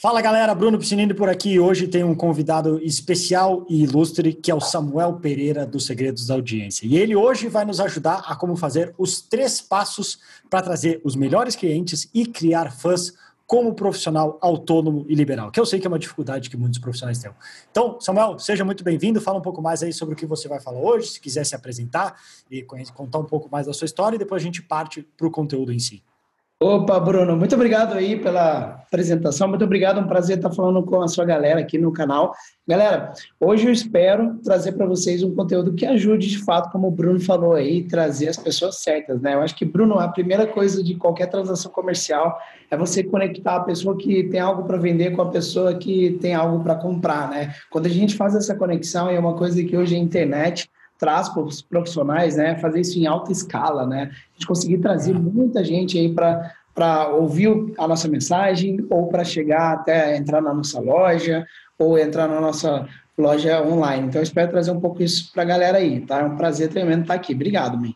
Fala galera, Bruno Piscinini por aqui. Hoje tem um convidado especial e ilustre que é o Samuel Pereira dos Segredos da Audiência. E ele hoje vai nos ajudar a como fazer os 3 passos para trazer os melhores clientes e criar fãs como profissional autônomo e liberal, que eu sei que é uma dificuldade que muitos profissionais têm. Então, Samuel, seja muito bem-vindo. Fala um pouco mais aí sobre o que você vai falar hoje, se quiser se apresentar e contar um pouco mais da sua história e depois a gente parte para o conteúdo em si. Opa, Bruno, muito obrigado aí pela apresentação, muito obrigado, é um prazer estar falando com a sua galera aqui no canal. Galera, hoje eu espero trazer para vocês um conteúdo que ajude de fato, como o Bruno falou aí, trazer as pessoas certas, né? Eu acho que, Bruno, a primeira coisa de qualquer transação comercial é você conectar a pessoa que tem algo para vender com a pessoa que tem algo para comprar, né? Quando a gente faz essa conexão, é uma coisa que hoje a internet traz para os profissionais, né, fazer isso em alta escala, né, a gente conseguir trazer muita gente aí para ouvir a nossa mensagem ou para chegar até entrar na nossa loja ou entrar na nossa loja online. Então, eu espero trazer um pouco isso para a galera aí, tá? É um prazer tremendo estar aqui. Obrigado, man.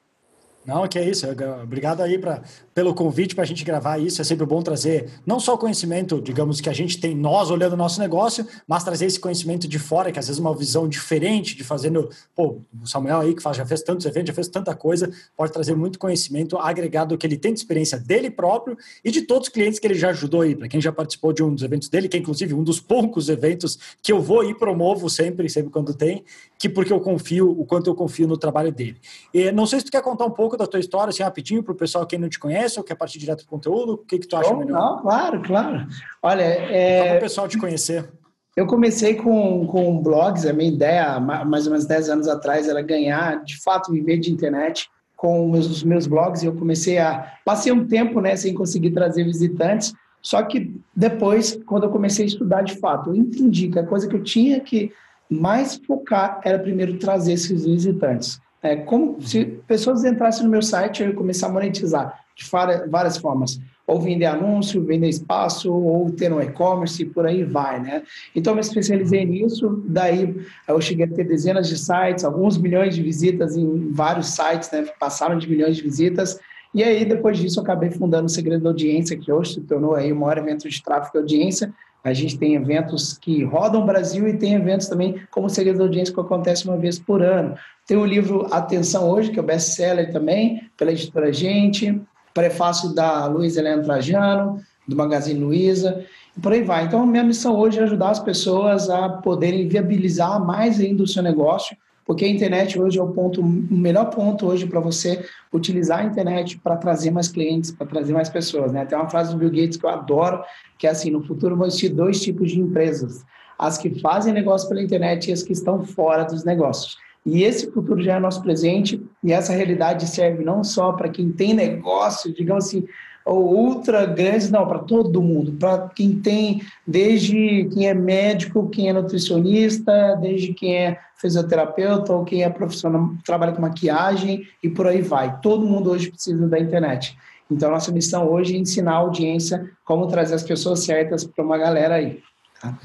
Não, que é isso. Obrigado aí pelo convite para a gente gravar isso. É sempre bom trazer não só o conhecimento, digamos, que a gente tem nós olhando o nosso negócio, mas trazer esse conhecimento de fora, que às vezes é uma visão diferente de fazendo... Pô, o Samuel aí, que já fez tantos eventos, já fez tanta coisa, pode trazer muito conhecimento agregado que ele tem de experiência dele próprio e de todos os clientes que ele já ajudou aí. Para quem já participou de um dos eventos dele, que é inclusive um dos poucos eventos que eu vou e promovo sempre quando tem, porque eu confio, o quanto eu confio no trabalho dele. E não sei se tu quer contar um pouco da tua história, assim, rapidinho, para o pessoal que não te conhece, ou quer partir direto do conteúdo, o que tu acha melhor? Não, claro. Olha, Só para o pessoal te conhecer. Eu comecei com blogs, a minha ideia, mais ou menos 10 anos atrás, era ganhar, de fato, viver de internet com os meus blogs, e eu passei um tempo, né, sem conseguir trazer visitantes, só que depois, quando eu comecei a estudar de fato, eu entendi que a coisa que eu tinha que mais focar era primeiro trazer esses visitantes. É como se pessoas entrassem no meu site, eu ia começar a monetizar de várias formas. Ou vender anúncio, vender espaço, ou ter um e-commerce, e por aí vai, né? Então, eu me especializei nisso, daí eu cheguei a ter dezenas de sites, alguns milhões de visitas em vários sites, né? Passaram de milhões de visitas, e aí, depois disso, eu acabei fundando o Segredo da Audiência, que hoje se tornou aí o maior evento de tráfego de audiência. A gente tem eventos que rodam o Brasil e tem eventos também como o Segredo da Audiência, que acontece uma vez por ano. Tem o livro Atenção Hoje, que é o best-seller também, pela editora Gente, prefácio da Luiza Helena Trajano, do Magazine Luiza, e por aí vai. Então, a minha missão hoje é ajudar as pessoas a poderem viabilizar mais ainda o seu negócio, porque a internet hoje é o melhor ponto hoje para você utilizar a internet para trazer mais clientes, para trazer mais pessoas, né? Tem uma frase do Bill Gates que eu adoro, que é assim: no futuro vão existir 2 tipos de empresas, as que fazem negócio pela internet e as que estão fora dos negócios. E esse futuro já é nosso presente, e essa realidade serve não só para quem tem negócio, digamos assim, ou ultra grandes, não, para todo mundo, para quem tem, desde quem é médico, quem é nutricionista, desde quem é fisioterapeuta, ou quem é profissional, trabalha com maquiagem, e por aí vai. Todo mundo hoje precisa da internet. Então, nossa missão hoje é ensinar a audiência como trazer as pessoas certas para uma galera aí, tá?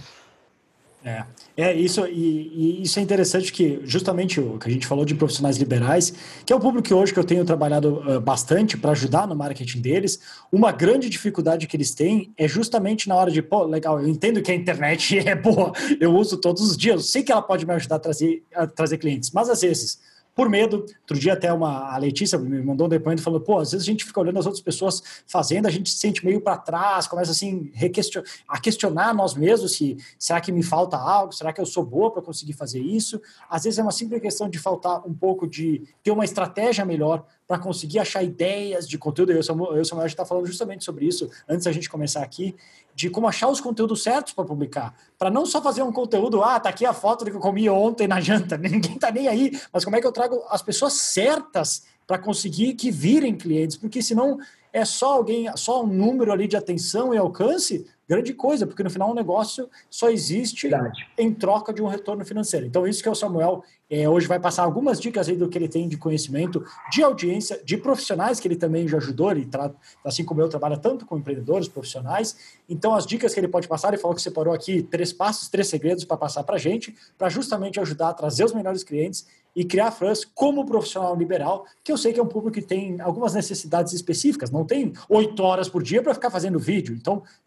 Isso, e isso é interessante que justamente o que a gente falou de profissionais liberais, que é o público que hoje que eu tenho trabalhado bastante para ajudar no marketing deles, uma grande dificuldade que eles têm é justamente na hora de, pô, legal, eu entendo que a internet é boa, eu uso todos os dias, eu sei que ela pode me ajudar a trazer clientes, mas às vezes por medo. Outro dia até a Letícia me mandou um depoimento falando, pô, às vezes a gente fica olhando as outras pessoas fazendo, a gente se sente meio para trás, começa assim a questionar nós mesmos se será que me falta algo, será que eu sou boa para conseguir fazer isso? Às vezes é uma simples questão de faltar um pouco de ter uma estratégia melhor para conseguir achar ideias de conteúdo. Eu e o Samuel já está falando justamente sobre isso antes da gente começar aqui, de como achar os conteúdos certos para publicar, para não só fazer um conteúdo, tá aqui a foto do que eu comi ontem na janta, ninguém está nem aí, mas como é que eu trago as pessoas certas para conseguir que virem clientes, porque senão é só só um número ali de atenção e alcance, grande coisa, porque no final o negócio só existe em troca de um retorno financeiro. Então isso que é o Samuel hoje vai passar algumas dicas aí do que ele tem de conhecimento, de audiência, de profissionais que ele também já ajudou, ele assim como eu, trabalha tanto com empreendedores, profissionais, então as dicas que ele pode passar, ele falou que separou aqui 3 passos, 3 segredos para passar para a gente, para justamente ajudar a trazer os melhores clientes e criar fãs como profissional liberal, que eu sei que é um público que tem algumas necessidades específicas, não tem 8 horas por dia para ficar fazendo vídeo, então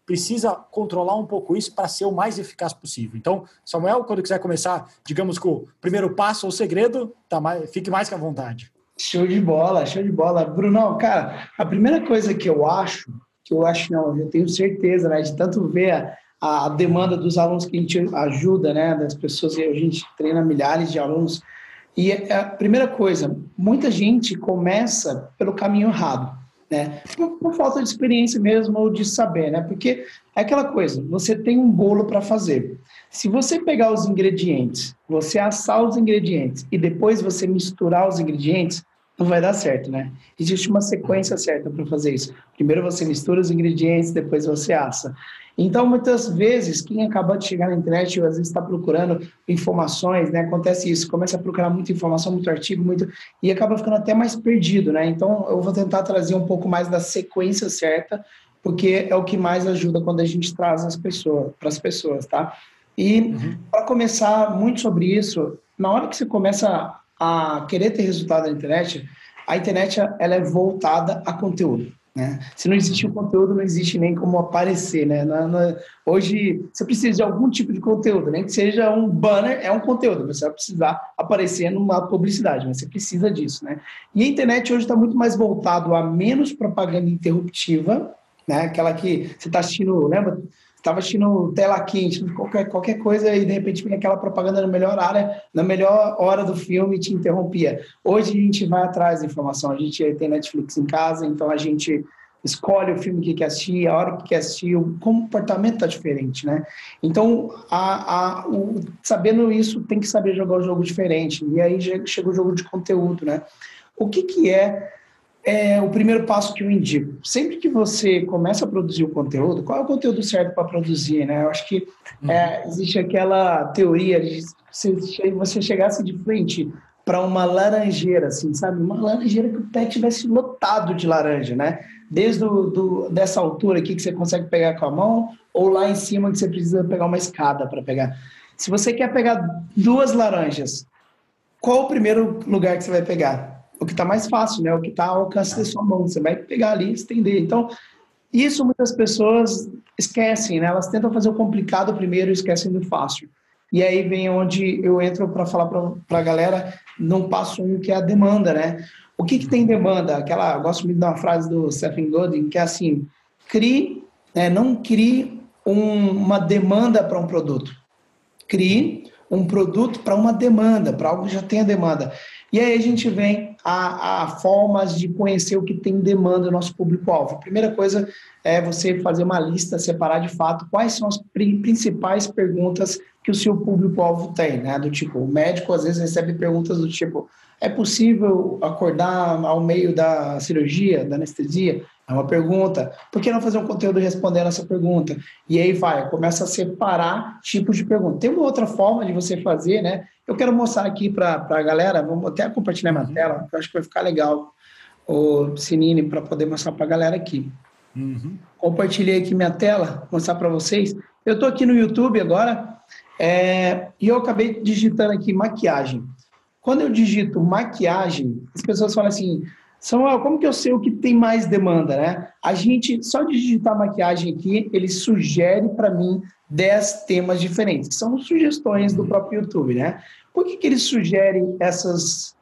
precisa controlar um pouco isso para ser o mais eficaz possível. Então, Samuel, quando quiser começar, digamos, com o primeiro passo ou segredo, fique mais que à vontade. Show de bola, show de bola. Brunão, cara, a primeira coisa que eu acho não, eu tenho certeza, né, de tanto ver a demanda dos alunos que a gente ajuda, né, das pessoas, e a gente treina milhares de alunos, e a primeira coisa, muita gente começa pelo caminho errado, né, por falta de experiência mesmo, ou de saber, né, porque é aquela coisa, você tem um bolo para fazer. Se você pegar os ingredientes, você assar os ingredientes e depois você misturar os ingredientes, não vai dar certo, né? Existe uma sequência certa para fazer isso. Primeiro você mistura os ingredientes, depois você assa. Então, muitas vezes, quem acaba de chegar na internet, ou às vezes está procurando informações, né? Acontece isso, começa a procurar muita informação, muito artigo, e acaba ficando até mais perdido, né? Então, eu vou tentar trazer um pouco mais da sequência certa, porque é o que mais ajuda quando a gente traz para as pessoas, tá? E para começar muito sobre isso, na hora que você começa a querer ter resultado na internet, a internet ela é voltada a conteúdo, né? Se não existe o conteúdo, não existe nem como aparecer, né? Hoje, você precisa de algum tipo de conteúdo, nem que seja um banner, é um conteúdo, você vai precisar aparecer numa publicidade, mas você precisa disso, né? E a internet hoje está muito mais voltado a menos propaganda interruptiva, né? Aquela que você está assistindo, lembra? Estava assistindo tela quente, qualquer coisa, e de repente vinha aquela propaganda na melhor hora do filme e te interrompia. Hoje a gente vai atrás da informação, a gente tem Netflix em casa, então a gente escolhe o filme que quer assistir, a hora que quer assistir, o comportamento está diferente, né? Então, sabendo isso, tem que saber jogar o jogo diferente, e aí chega o jogo de conteúdo, né? O que é o primeiro passo que eu indico? Sempre que você começa a produzir o conteúdo, qual é o conteúdo certo para produzir, né? Eu acho que existe aquela teoria de você chegasse de frente para uma laranjeira, assim, sabe? Uma laranjeira que o pé tivesse lotado de laranja, né? Desde dessa altura aqui que você consegue pegar com a mão, ou lá em cima que você precisa pegar uma escada para pegar. Se você quer pegar 2 laranjas, qual o primeiro lugar que você vai pegar? O que está mais fácil, né? O que está ao alcance da sua mão. Você vai pegar ali e estender. Então, isso muitas pessoas esquecem, né? Elas tentam fazer o complicado primeiro e esquecem do fácil. E aí vem onde eu entro para falar para a galera no passo 1, que é a demanda, né? O que tem demanda? Eu gosto muito de uma frase do Stephen Godin, que é assim, não crie uma demanda para um produto. Crie um produto para uma demanda, para algo que já tenha demanda. E aí a gente vem a formas de conhecer o que tem demanda do nosso público-alvo. A primeira coisa é você fazer uma lista, separar de fato quais são as principais perguntas que o seu público-alvo tem, né? Do tipo, o médico às vezes recebe perguntas do tipo, é possível acordar ao meio da cirurgia, da anestesia? É uma pergunta. Por que não fazer um conteúdo respondendo essa pergunta? E aí começa a separar tipos de perguntas. Tem uma outra forma de você fazer, né? Eu quero mostrar aqui para a galera, vamos até compartilhar minha tela, que eu acho que vai ficar legal, o Sinine, para poder mostrar para a galera aqui. Compartilhei aqui minha tela, mostrar para vocês. Eu estou aqui no YouTube agora, e eu acabei digitando aqui maquiagem. Quando eu digito maquiagem, as pessoas falam assim, Samuel, como que eu sei o que tem mais demanda, né? A gente, só de digitar maquiagem aqui, ele sugere para mim 10 temas diferentes, que são sugestões do próprio YouTube, né? Por que ele sugere essas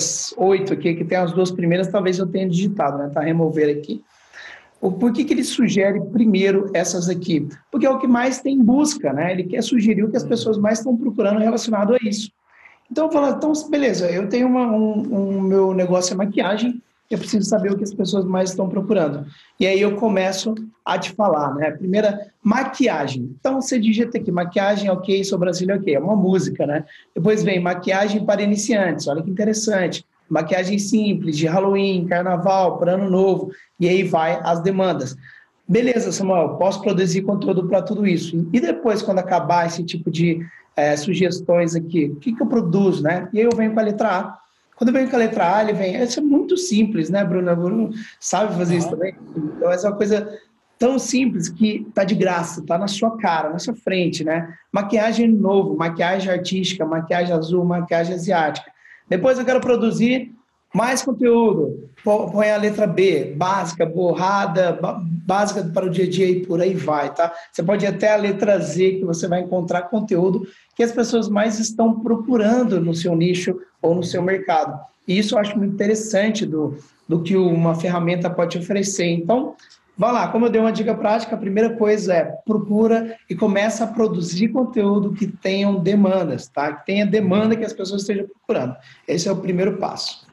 8 aqui, que tem as 2 primeiras, talvez eu tenha digitado, né? Tá, remover aqui. Por que ele sugere primeiro essas aqui? Porque é o que mais tem em busca, né? Ele quer sugerir o que as pessoas mais estão procurando relacionado a isso. Então, eu falo, então, beleza, eu tenho meu negócio é maquiagem, eu preciso saber o que as pessoas mais estão procurando. E aí eu começo a te falar, né? Primeira, maquiagem. Então, você digita aqui, maquiagem, ok, sobrancelha, ok, é uma música, né? Depois vem maquiagem para iniciantes, olha que interessante. Maquiagem simples, de Halloween, Carnaval, para Ano Novo, e aí vai as demandas. Beleza, Samuel, posso produzir conteúdo para tudo isso. E depois, quando acabar esse tipo de sugestões aqui, o que eu produzo, né? E aí eu venho com a letra A. Quando eu venho com a letra A, ele vem... Isso é muito simples, né, Bruno? Bruno sabe fazer isso também? Então, essa é uma coisa tão simples que tá de graça, tá na sua cara, na sua frente, né? Maquiagem novo, maquiagem artística, maquiagem azul, maquiagem asiática. Depois eu quero produzir Mais conteúdo, põe a letra B, básica, borrada, básica para o dia a dia e por aí vai, tá? Você pode ir até a letra Z, que você vai encontrar conteúdo que as pessoas mais estão procurando no seu nicho ou no seu mercado. E isso eu acho muito interessante do que uma ferramenta pode oferecer. Então, vai lá, como eu dei uma dica prática, a primeira coisa é procura e começa a produzir conteúdo que tenham demandas, tá? Que tenha demanda que as pessoas estejam procurando. Esse é o primeiro passo.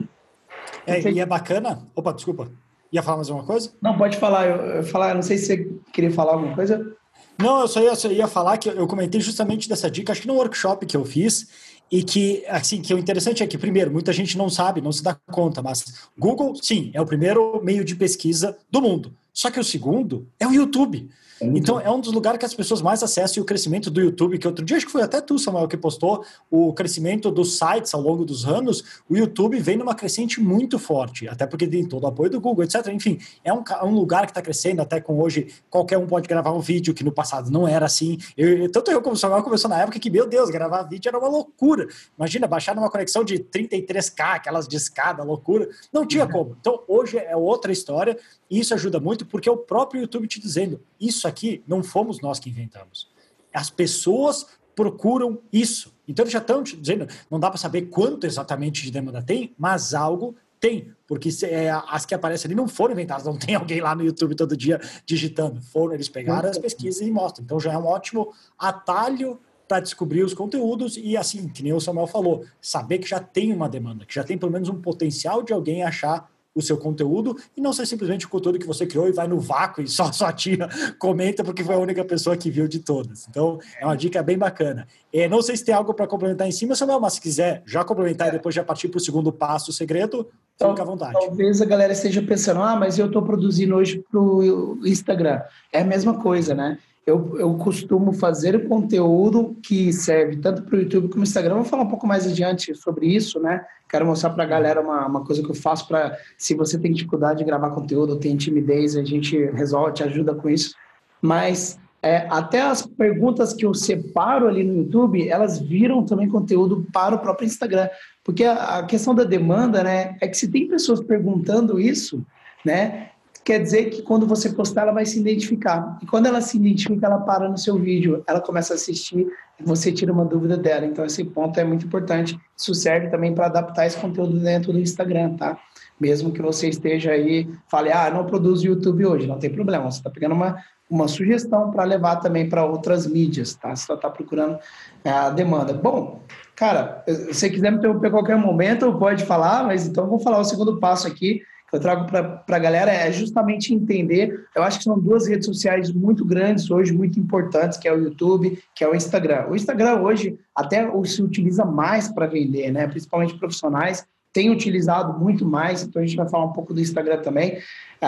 E é bacana... Opa, desculpa. Ia falar mais alguma coisa? Não, pode falar. Eu não sei se você queria falar alguma coisa. Não, eu só ia falar que eu comentei justamente dessa dica, acho que no workshop que eu fiz, e que, assim, que o interessante é que, primeiro, muita gente não sabe, não se dá conta, mas Google, sim, é o primeiro meio de pesquisa do mundo. Só que o segundo é o YouTube. Então, é um dos lugares que as pessoas mais acessam, e o crescimento do YouTube, que outro dia, acho que foi até tu, Samuel, que postou o crescimento dos sites ao longo dos anos, o YouTube vem numa crescente muito forte, até porque tem todo o apoio do Google, etc. Enfim, é um lugar que está crescendo, até com hoje, qualquer um pode gravar um vídeo, que no passado não era assim. Tanto eu como o Samuel começou na época que, meu Deus, gravar vídeo era uma loucura. Imagina, baixar numa conexão de 33K, aquelas de escada, loucura. Não tinha como. Então, hoje é outra história, e isso ajuda muito, porque é o próprio YouTube te dizendo, isso aqui não fomos nós que inventamos. As pessoas procuram isso. Então eles já estão te dizendo, não dá para saber quanto exatamente de demanda tem, mas algo tem, porque as que aparecem ali não foram inventadas, não tem alguém lá no YouTube todo dia digitando, eles pegaram as pesquisas e mostram. Então já é um ótimo atalho para descobrir os conteúdos e, assim, que nem o Samuel falou, saber que já tem uma demanda, que já tem pelo menos um potencial de alguém achar o seu conteúdo e não ser simplesmente o conteúdo que você criou e vai no vácuo e só sua tia comenta porque foi a única pessoa que viu de todas. Então, é uma dica bem bacana. Não sei se tem algo para complementar em cima, Samuel, mas se quiser já complementar e depois já partir para o segundo passo, o segredo, fica à vontade. Talvez a galera esteja pensando, mas eu estou produzindo hoje para o Instagram. É a mesma coisa, né? Eu costumo fazer o conteúdo que serve tanto para o YouTube como o Instagram. Vou falar um pouco mais adiante sobre isso, né? Quero mostrar para a galera uma coisa que eu faço para, se você tem dificuldade de gravar conteúdo, tem timidez, a gente resolve, te ajuda com isso. Mas até as perguntas que eu separo ali no YouTube, elas viram também conteúdo para o próprio Instagram. Porque a questão da demanda, né, é que se tem pessoas perguntando isso, né, quer dizer que quando você postar, ela vai se identificar. E quando ela se identifica, ela para no seu vídeo, ela começa a assistir e você tira uma dúvida dela. Então, esse ponto é muito importante. Isso serve também para adaptar esse conteúdo dentro do Instagram, tá? Mesmo que você esteja aí, fale, não produzo YouTube hoje, não tem problema. Você está pegando uma sugestão para levar também para outras mídias, tá? Você só está procurando a demanda. Bom, cara, se você quiser me interromper a qualquer momento, pode falar, mas então eu vou falar o segundo passo aqui, que eu trago para a galera, é justamente entender, eu acho que são duas redes sociais muito grandes hoje, muito importantes, que é o YouTube, que é o Instagram. O Instagram hoje até se utiliza mais para vender, né? Principalmente profissionais, tem utilizado muito mais, então a gente vai falar um pouco do Instagram também.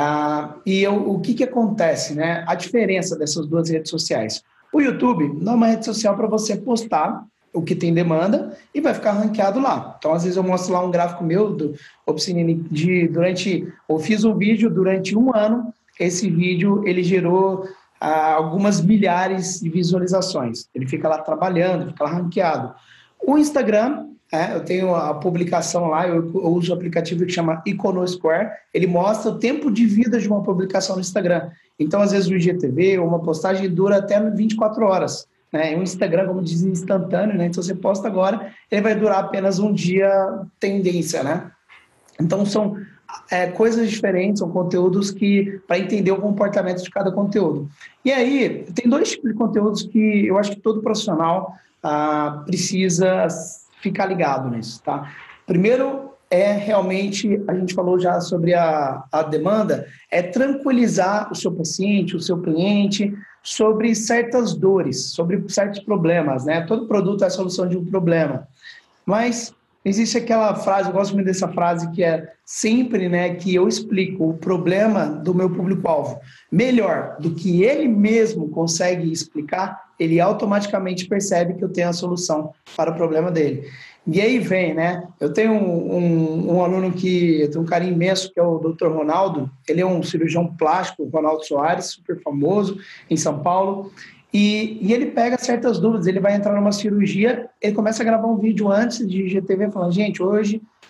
O que acontece, né? A diferença dessas duas redes sociais. O YouTube não é uma rede social para você postar o que tem demanda e vai ficar ranqueado lá. Então, às vezes eu mostro lá um gráfico meu do Obscene eu fiz um vídeo durante 1 ano, esse vídeo ele gerou algumas milhares de visualizações. Ele fica lá trabalhando, fica lá ranqueado. O Instagram, eu tenho a publicação lá, eu uso o aplicativo que chama Iconosquare, ele mostra o tempo de vida de uma publicação no Instagram. Então, às vezes o IGTV ou uma postagem dura até 24 horas. Né? O Instagram, como diz, instantâneo, né? Então você posta agora, ele vai durar apenas um dia tendência, né? Então são coisas diferentes, são conteúdos que, para entender o comportamento de cada conteúdo. E aí, tem 2 tipos de conteúdos que eu acho que todo profissional precisa ficar ligado nisso, tá? Primeiro realmente, a gente falou já sobre a demanda, tranquilizar o seu paciente, o seu cliente, sobre certas dores, sobre certos problemas, né? Todo produto é a solução de um problema. Mas existe aquela frase, eu gosto muito dessa frase, que é sempre, né, que eu explico o problema do meu público-alvo melhor do que ele mesmo consegue explicar, ele automaticamente percebe que eu tenho a solução para o problema dele. E aí vem, né? Eu tenho um aluno que eu tenho um carinho imenso, que é o Dr. Ronaldo. Ele é um cirurgião plástico, Ronaldo Soares, super famoso em São Paulo. E ele pega certas dúvidas. Ele vai entrar numa cirurgia, ele começa a gravar um vídeo antes de IGTV falando, gente, hoje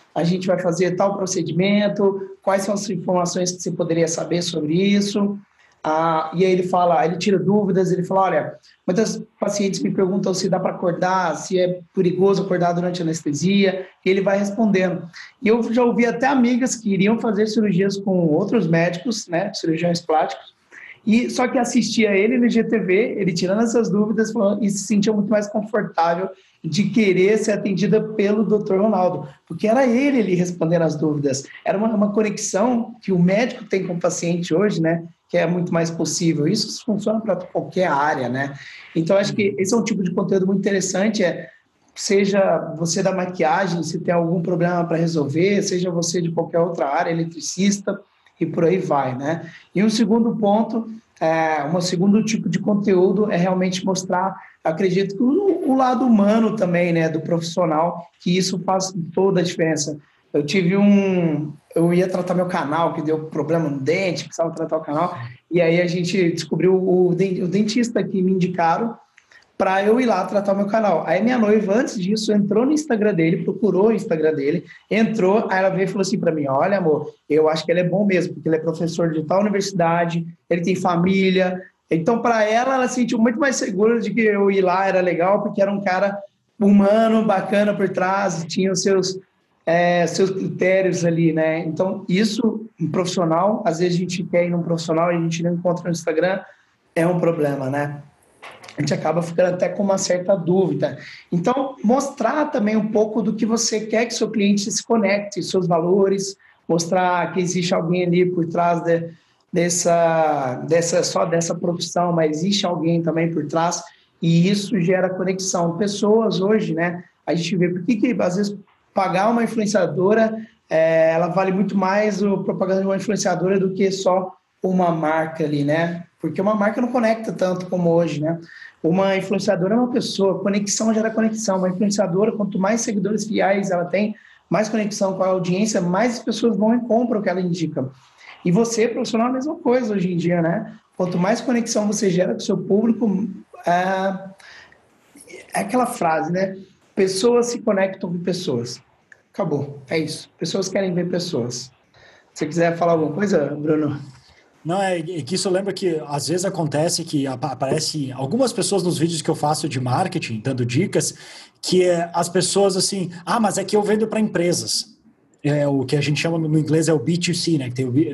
a gente vai fazer tal procedimento, quais são as informações que você poderia saber sobre isso. E aí ele tira dúvidas, ele fala, olha, muitas pacientes me perguntam se dá para acordar, se é perigoso acordar durante a anestesia, e ele vai respondendo. E eu já ouvi até amigas que iriam fazer cirurgias com outros médicos, né, cirurgiões plásticos, e só que assistia ele no IGTV, ele tirando essas dúvidas e se sentia muito mais confortável de querer ser atendida pelo Dr. Ronaldo, porque era ele respondendo as dúvidas. Era uma conexão que o médico tem com o paciente hoje, né, que é muito mais possível. Isso funciona para qualquer área, né? Então, acho que esse é um tipo de conteúdo muito interessante, seja você da maquiagem, se tem algum problema para resolver, seja você de qualquer outra área, eletricista, e por aí vai, né? E um segundo ponto, um segundo tipo de conteúdo é realmente mostrar, acredito que o lado humano também, né, do profissional, que isso faz toda a diferença. Eu ia tratar meu canal, que deu problema no dente, precisava tratar o canal, e aí a gente descobriu o dentista que me indicaram para eu ir lá tratar o meu canal. Aí minha noiva, antes disso, entrou no Instagram dele, procurou o Instagram dele, entrou, aí ela veio e falou assim para mim, olha, amor, eu acho que ele é bom mesmo, porque ele é professor de tal universidade, ele tem família. Então, para ela se sentiu muito mais segura de que eu ir lá era legal, porque era um cara humano, bacana por trás, tinha os seus critérios ali, né? Então, isso, um profissional, às vezes a gente quer ir num profissional e a gente não encontra no Instagram, é um problema, né? A gente acaba ficando até com uma certa dúvida. Então, mostrar também um pouco do que você quer que seu cliente se conecte, seus valores, mostrar que existe alguém ali por trás dessa profissão, mas existe alguém também por trás, e isso gera conexão. Pessoas hoje, né, a gente vê por que às vezes pagar uma influenciadora, ela vale muito mais a propaganda de uma influenciadora do que só uma marca ali, né? Porque uma marca não conecta tanto como hoje, né? Uma influenciadora é uma pessoa, conexão gera conexão. Uma influenciadora, quanto mais seguidores fiéis ela tem, mais conexão com a audiência, mais as pessoas vão e compram o que ela indica. E você, profissional, é a mesma coisa hoje em dia, né? Quanto mais conexão você gera com o seu público, é aquela frase, né? Pessoas se conectam com pessoas. Acabou, é isso. Pessoas querem ver pessoas. Se você quiser falar alguma coisa, Bruno? Não, é que isso lembra que às vezes acontece que aparece algumas pessoas nos vídeos que eu faço de marketing, dando dicas, que as pessoas assim, mas é que eu vendo para empresas. O que a gente chama no inglês é o B2C, né?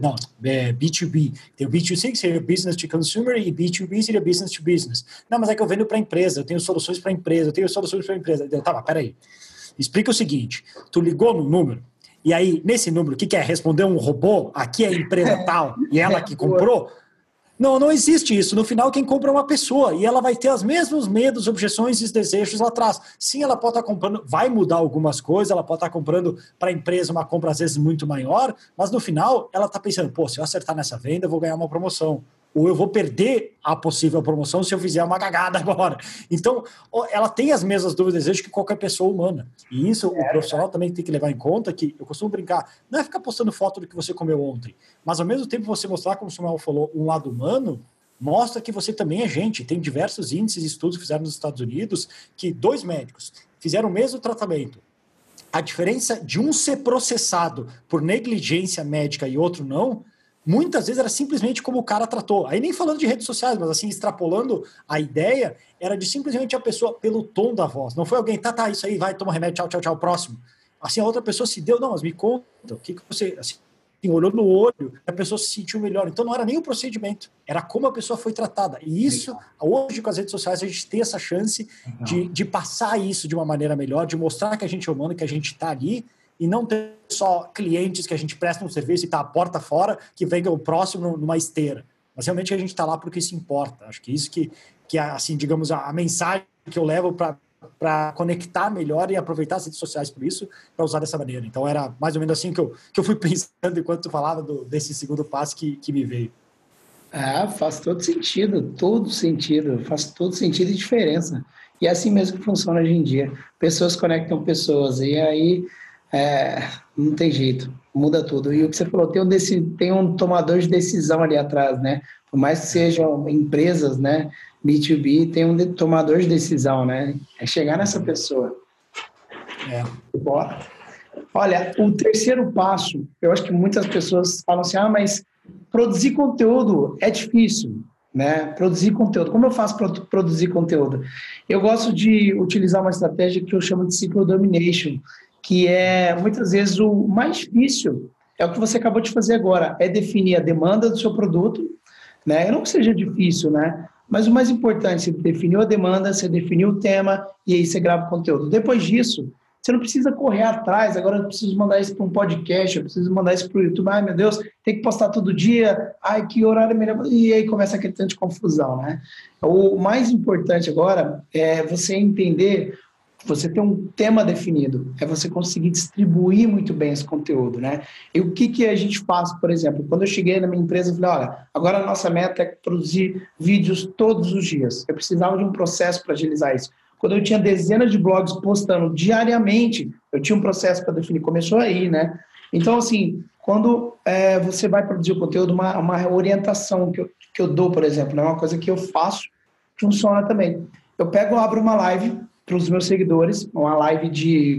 B2B. Tem o B2C, que seria Business to Consumer, e B2B seria Business to Business. Não, mas é que eu vendo para empresa, eu tenho soluções para empresa, Tá, mas peraí. Explica o seguinte, tu ligou no número, e aí, nesse número, o que é? Responder um robô? Aqui é a empresa tal, e ela que comprou? Não existe isso. No final, quem compra é uma pessoa, e ela vai ter os mesmos medos, objeções e desejos lá atrás. Sim, ela pode estar comprando, vai mudar algumas coisas, ela pode estar comprando para a empresa uma compra, às vezes, muito maior, mas no final, ela está pensando, se eu acertar nessa venda, eu vou ganhar uma promoção. Ou eu vou perder a possível promoção se eu fizer uma cagada agora. Então, ela tem as mesmas dúvidas e desejos que qualquer pessoa humana. E isso o profissional também tem que levar em conta, que eu costumo brincar, não é ficar postando foto do que você comeu ontem, mas ao mesmo tempo você mostrar, como o Samuel falou, um lado humano, mostra que você também é gente. Tem diversos índices e estudos que fizeram nos Estados Unidos que 2 médicos fizeram o mesmo tratamento. A diferença de um ser processado por negligência médica e outro não, muitas vezes era simplesmente como o cara tratou. Aí nem falando de redes sociais, mas assim, extrapolando a ideia, era de simplesmente a pessoa, pelo tom da voz. Não foi alguém, tá, isso aí, vai, toma remédio, tchau, próximo. Assim, a outra pessoa se deu, não, mas me conta, o que você, assim, olhou no olho, a pessoa se sentiu melhor. Então não era nem o procedimento, era como a pessoa foi tratada. E isso, hoje com as redes sociais, a gente tem essa chance de passar isso de uma maneira melhor, de mostrar que a gente é humano, que a gente está ali, e não ter só clientes que a gente presta um serviço e está a porta fora, que venha o próximo numa esteira. Mas realmente a gente está lá porque isso importa. Acho que isso que é, assim, digamos, a mensagem que eu levo para conectar melhor e aproveitar as redes sociais por isso, para usar dessa maneira. Então era mais ou menos assim que eu fui pensando enquanto tu falava desse segundo passo que me veio. Faz todo sentido, faz todo sentido e diferença. E é assim mesmo que funciona hoje em dia. Pessoas conectam pessoas, e aí não tem jeito, muda tudo. E o que você falou, tem um tomador de decisão ali atrás, né? Por mais que sejam empresas, né? B2B, tem um tomador de decisão, né? É chegar nessa pessoa. Bora. Olha, o terceiro passo, eu acho que muitas pessoas falam assim, mas produzir conteúdo é difícil, né? Produzir conteúdo. Como eu faço para produzir conteúdo? Eu gosto de utilizar uma estratégia que eu chamo de cycle domination, que é, muitas vezes, o mais difícil é o que você acabou de fazer agora, é definir a demanda do seu produto, né? Não que seja difícil, né? Mas o mais importante, você definiu a demanda, você definiu o tema e aí você grava o conteúdo. Depois disso, você não precisa correr atrás, agora eu preciso mandar isso para um podcast, eu preciso mandar isso para o YouTube, ai meu Deus, tem que postar todo dia, ai que horário é melhor, e aí começa aquele tanto de confusão, né? O mais importante agora é você entender, você ter um tema definido, é você conseguir distribuir muito bem esse conteúdo, né? E o que a gente faz, por exemplo, quando eu cheguei na minha empresa, eu falei, olha, agora a nossa meta é produzir vídeos todos os dias, eu precisava de um processo para agilizar isso. Quando eu tinha dezenas de blogs postando diariamente, eu tinha um processo para definir. Começou aí, né? Então, assim, quando você vai produzir o conteúdo, uma orientação que eu dou, por exemplo, é uma coisa que eu faço, funciona também. Eu abro uma live para os meus seguidores, uma live de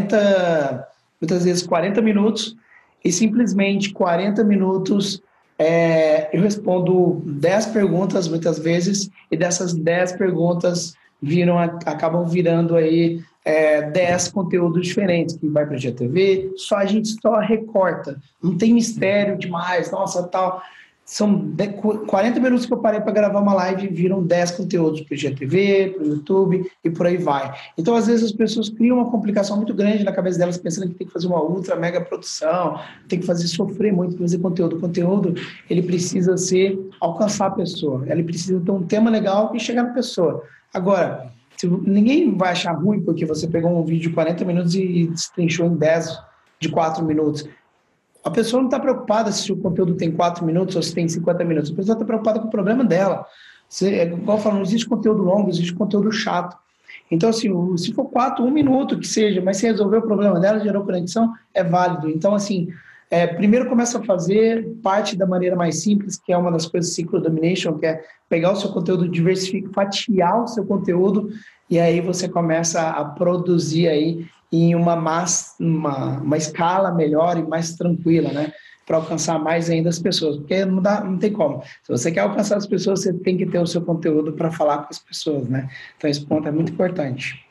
40, muitas vezes 40 minutos, e simplesmente 40 minutos eu respondo 10 perguntas, muitas vezes, e dessas 10 perguntas acabam virando aí 10 conteúdos diferentes, que vai para a GTV, a gente só recorta, não tem mistério demais, nossa, tal. São 40 minutos que eu parei para gravar uma live, viram 10 conteúdos para o GTV, para o YouTube e por aí vai. Então, às vezes, as pessoas criam uma complicação muito grande na cabeça delas, pensando que tem que fazer uma ultra mega produção, tem que sofrer muito para fazer conteúdo. O conteúdo, ele precisa alcançar a pessoa, ele precisa ter um tema legal e chegar na pessoa. Agora, ninguém vai achar ruim porque você pegou um vídeo de 40 minutos e destrinchou em 10 de 4 minutos. A pessoa não está preocupada se o conteúdo tem 4 minutos ou se tem 50 minutos. A pessoa está preocupada com o problema dela. Igual eu falo, não existe conteúdo longo, existe conteúdo chato. Então, assim, se for 1 minuto que seja, mas se resolver o problema dela, gerou conexão, é válido. Então, assim, primeiro começa a fazer parte da maneira mais simples, que é uma das coisas Cycle Domination, que é pegar o seu conteúdo, diversificar, fatiar o seu conteúdo, e aí você começa a produzir aí em uma escala melhor e mais tranquila, né? Para alcançar mais ainda as pessoas, porque não tem como. Se você quer alcançar as pessoas, você tem que ter o seu conteúdo para falar com as pessoas, né? Então, esse ponto é muito importante.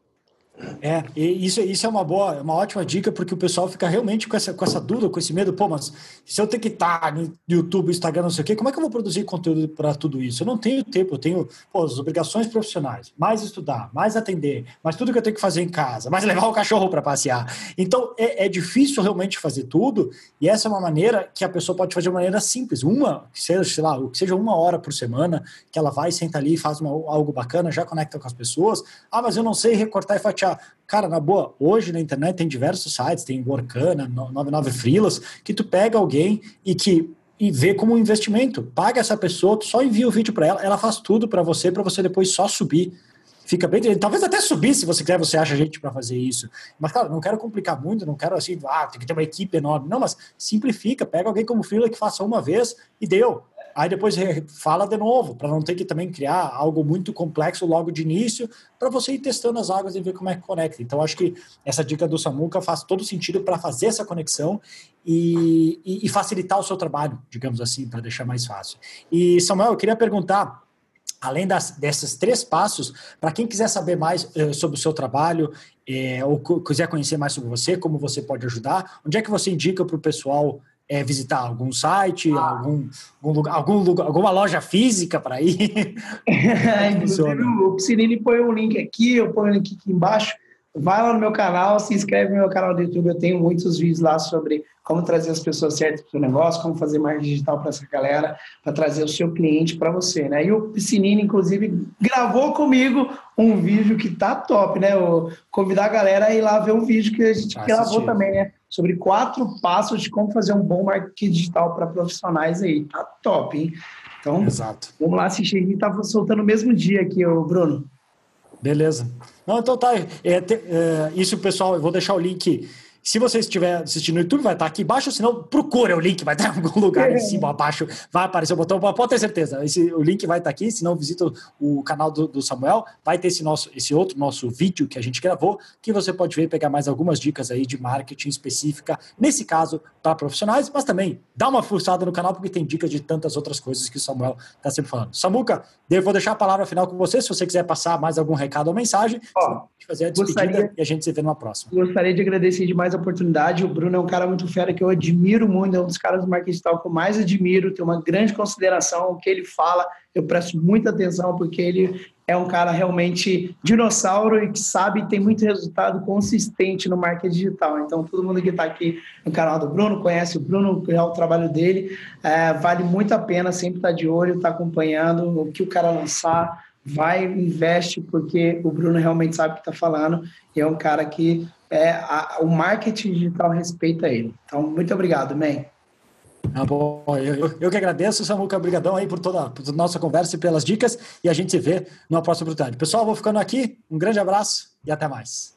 E isso é uma ótima dica, porque o pessoal fica realmente com essa dúvida, com esse medo, mas se eu tenho que estar no YouTube, Instagram, não sei o quê, como é que eu vou produzir conteúdo para tudo isso? Eu não tenho tempo, eu tenho as obrigações profissionais, mais estudar, mais atender, mais tudo que eu tenho que fazer em casa, mais levar o cachorro para passear. Então, é difícil realmente fazer tudo, e essa é uma maneira que a pessoa pode fazer de uma maneira simples, que seja, sei lá, que seja 1 hora por semana, que ela vai, senta ali, faz algo bacana, já conecta com as pessoas. Mas eu não sei recortar e fatiar. Cara, na boa, hoje na internet tem diversos sites, tem Workana, 99 Freelas, que tu pega alguém e vê como um investimento. Paga essa pessoa, tu só envia o vídeo para ela faz tudo para você depois só subir. Fica bem, talvez até subir, se você quiser, você acha gente para fazer isso. Mas, claro, não quero complicar muito, não quero assim, tem que ter uma equipe enorme. Não, mas simplifica, pega alguém como freela que faça uma vez e deu. Aí depois fala de novo, para não ter que também criar algo muito complexo logo de início, para você ir testando as águas e ver como é que conecta. Então, acho que essa dica do Samuca faz todo sentido para fazer essa conexão e facilitar o seu trabalho, digamos assim, para deixar mais fácil. E, Samuel, eu queria perguntar, além desses 3 passos, para quem quiser saber mais sobre o seu trabalho, ou quiser conhecer mais sobre você, como você pode ajudar, onde é que você indica para o pessoal visitar algum site, alguma loja física para ir? Inclusive, o Piscinini põe um link aqui, eu ponho o link aqui embaixo. Vai lá no meu canal, se inscreve no meu canal do YouTube, eu tenho muitos vídeos lá sobre como trazer as pessoas certas para o seu negócio, como fazer marketing digital para essa galera, para trazer o seu cliente para você, né? E o Piscinini, inclusive, gravou comigo um vídeo que tá top, né? Eu convidar a galera a ir lá ver um vídeo que a gente gravou também, né? Sobre 4 passos de como fazer um bom marketing digital para profissionais aí. Tá top, hein? Então, exato. Vamos lá assistir. A gente tá soltando no mesmo dia aqui, Bruno. Beleza. Não, então tá. Isso, pessoal, eu vou deixar o link Se você estiver assistindo no YouTube, vai estar aqui embaixo, se não, procura o link, vai estar em algum lugar em cima, abaixo, vai aparecer o botão, pode ter certeza, o link vai estar aqui, se não, visita o canal do Samuel, vai ter esse outro nosso vídeo que a gente gravou, que você pode ver e pegar mais algumas dicas aí de marketing específica, nesse caso, para profissionais, mas também dá uma forçada no canal, porque tem dicas de tantas outras coisas que o Samuel está sempre falando. Samuca, eu vou deixar a palavra final com você, se você quiser passar mais algum recado ou mensagem, fazer a despedida e a gente se vê numa próxima. Gostaria de agradecer demais a oportunidade. O Bruno é um cara muito fera que eu admiro muito, é um dos caras do marketing digital que eu mais admiro, tenho uma grande consideração, o que ele fala, eu presto muita atenção, porque ele é um cara realmente dinossauro e que sabe tem muito resultado consistente no marketing digital. Então, todo mundo que está aqui no canal do Bruno, conhece o Bruno, é o trabalho dele, vale muito a pena sempre estar de olho, estar acompanhando o que o cara lançar, vai, investe, porque o Bruno realmente sabe o que está falando e é um cara que o marketing digital respeita ele. Então, muito obrigado, man. Bom, eu que agradeço, Samuca, obrigadão aí por toda a nossa conversa e pelas dicas, e a gente se vê numa próxima oportunidade. Pessoal, vou ficando aqui, um grande abraço e até mais.